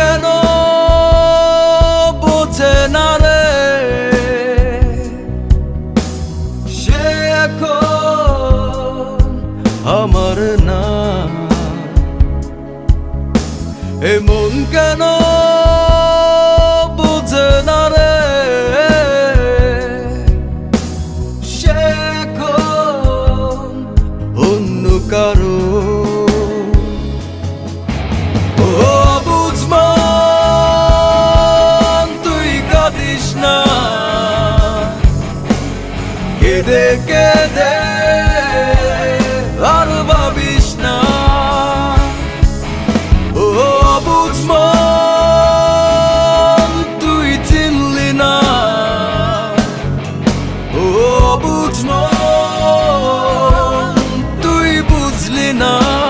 কেন বোঝে না রে, সে এখন আমার না। এ মন কেন বোঝে না রে, সে এখন অন্য কারো। কেঁদে কেঁদে আর ভাবিস না, ও অবুঝ মন তুই চিনলি না, ও অবুঝ মন তুই বুঝলি না।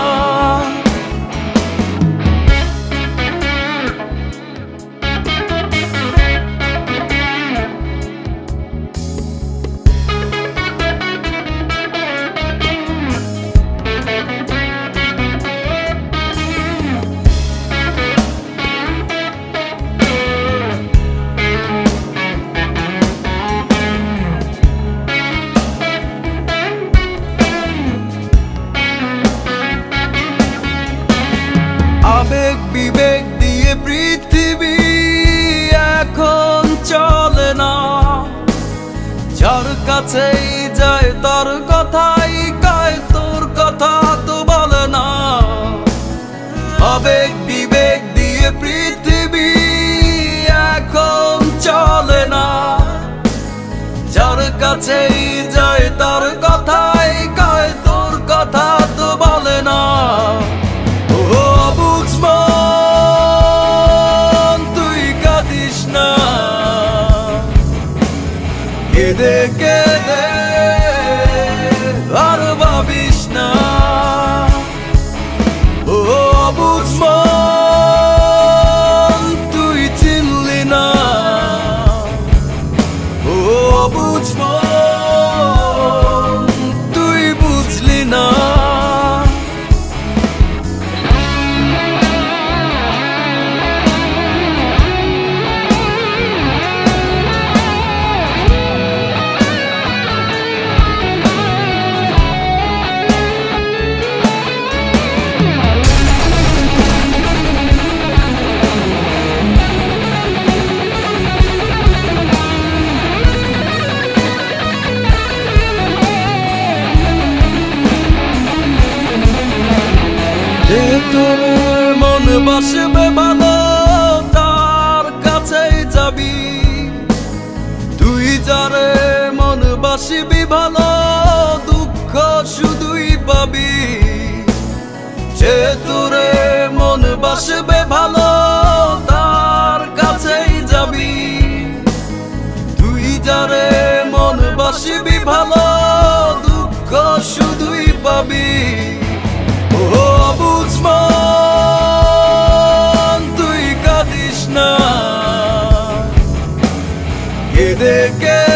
আবেগ বিবেক দিয়ে পৃথিবী এখন চলে না, যার কাছেই যায় তার কথাই কয়, তোর কথা তো বলে না। আবেগ বিবেক দিয়ে পৃথিবী এখন চলে না, যার কাছেই যায় তার কথাই কয়, তোর কথা তো বলে না। কেঁদে কেঁদে আর ভাবিস না, ও অবুঝ মন তুই চিনলি না, ও অবুঝ মন তুই বুঝলি না। তোর মন বাসবে ভালো তার কাছেই যাবি, তুই যারে মন বাসবি ভালো দুঃখ শুধুই পাবি। যে তোরে মন বাসবে ভালো তার কাছেই যাবি, তুই যারে মন বাসবি ভালো দুঃখ শুধুই পাবি। অবুঝ মন তুই কাঁদিস না, কেঁদে কেঁদে